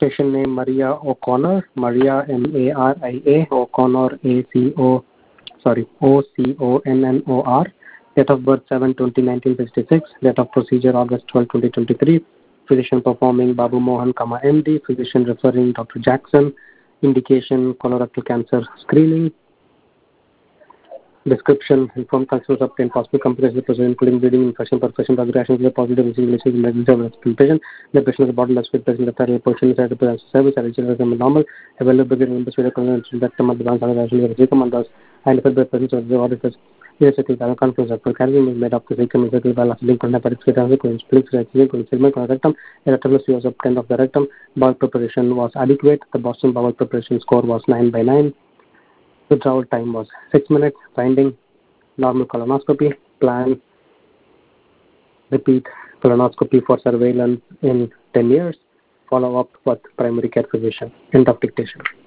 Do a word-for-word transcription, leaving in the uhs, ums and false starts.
Patient name Maria O'Connor, Maria M A R I A, O'Connor A C O, sorry, O C O N N O R. Date of birth seven twenty nineteen sixty-six. Date of procedure August twelfth twenty twenty-three. Physician performing Babu Mohan, M D. Physician referring Doctor Jackson. Indication colorectal cancer screening. Description: informed consumers obtain possible complications of including bleeding, infection, perforation, progression, positive releases in the patient. The patient is a bottle that's with present the third position is the service and regional normal. Available in the spirit convention that come advance and actually recommend identified by presence of the auditors. Yes, it is a conference of carrying is made up to second is by link on the consequence, please, segment on the rectum, electrolysis was obtained of the rectum, bowel preparation was adequate, the Boston bowel preparation score was nine by nine. Withdrawal time was six minutes. Finding: normal colonoscopy. Plan: repeat colonoscopy for surveillance in ten years. Follow up with primary care physician. End of dictation.